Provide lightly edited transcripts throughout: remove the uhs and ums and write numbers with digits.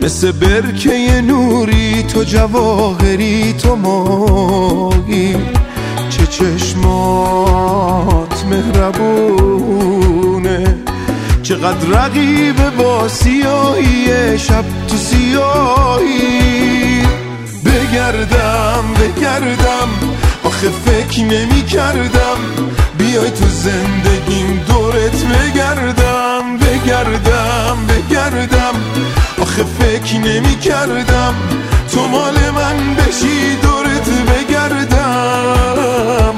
مثل برکه نوری، تو جواهری، تو ماهی، چه چشمات مهربونه، چقدر رقیب با سیاهی شب تو سیاهی. بگردم آخه فکر نمی کردم بیای تو زندگیم دورت بگردم. آخه فکر نمی کردم تو مال من بشی دورت بگردم.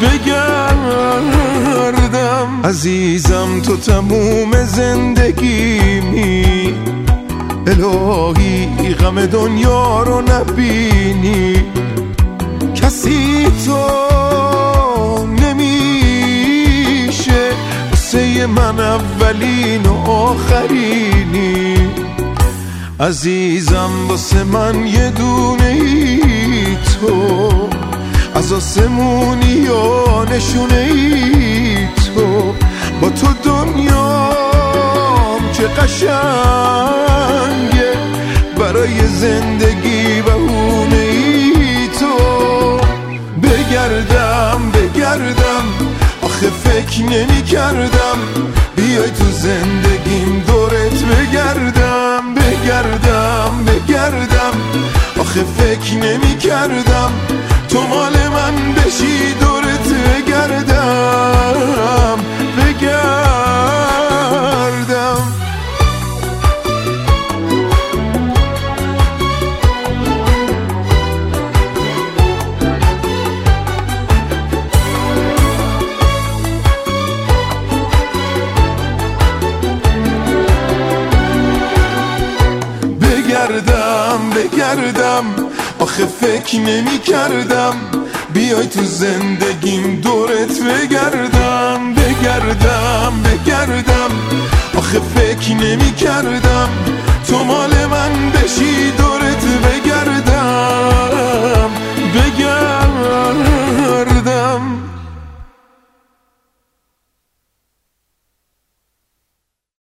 عزیزم تو تموم زندگیمی، الهی غم دنیا رو نبینی، کسی تو نمیشه واسه من اولین و آخرینی. عزیزم واسه من یه دونه ای تو، از آسمونی یا نشونه ای تو، با تو دنیام چه قشنگه، برای زندگی بهونه ای تو. بگردم آخه فکر نمی کردم بیای تو زندگیم دورت بگردم. آخه فکر نمی کردم تو مال من بشی دورت بگردم. بگردم آخه فکر نمی کردم بیای تو زندگیم دورت بگردم. آخه فکر نمی کردم تو مال من بشی